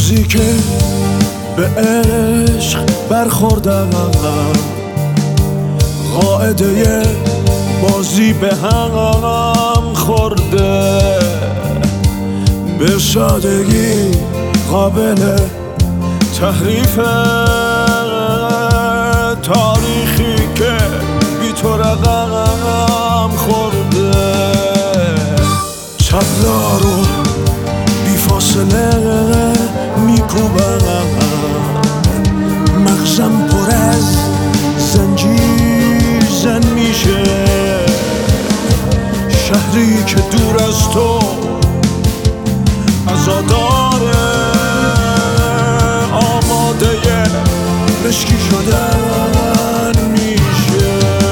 روزی که به عشق برخوردم، قاعده بازی به هم خورده، به سادگی قابل تحریفه، تاریخی که بی تو رقم خورده، تبلا رو بی فاصله میکوبم، مغزم پر از زنجیر زن میشه، شهری که دور از تو عزاداره، آماده مشکی شدن میشه.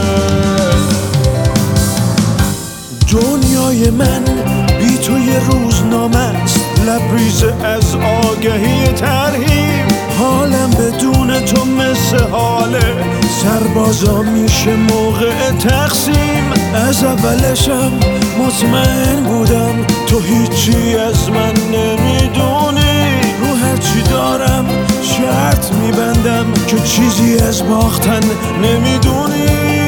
دنیای من بی تو یه روزنامه است، لبریز از آگهی ترهیم، حالم بدون تو مثل حال سربازا میشه موقع تقسیم. از اولشم مطمئن بودم تو هیچی از من نمیدونی، رو هرچی دارم شرط میبندم که چیزی از باختن نمیدونی.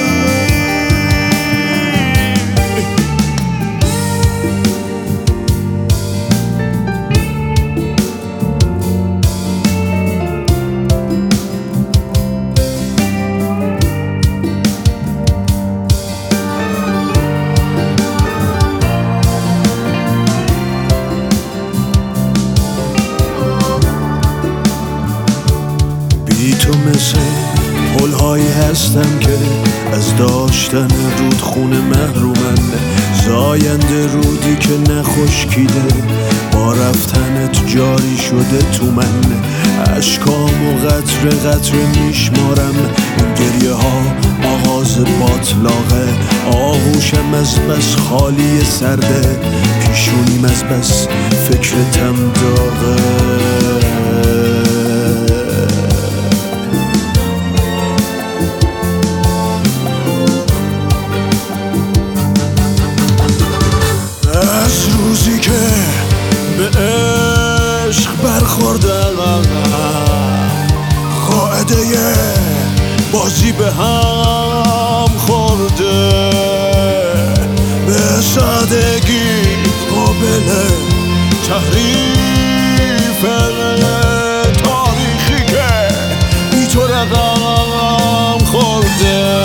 بی تو مثل پل‌هایی هستم که از داشتن رودخونه محرومن، زاینده رودی که نخشکیده، با رفتنت جاری شده تو من، اشکام و قطره قطره میشمارم، این گریه ها آغاز باطلاقه، آغوشم از بس خالی سرده، پیشونیم از بس فکرتم داغه. از روزی که به عشق برخوردم، قاعده بازی به هم خورده، به سادگی قابل تحریف، تاریخی که بی تو رقم خورده.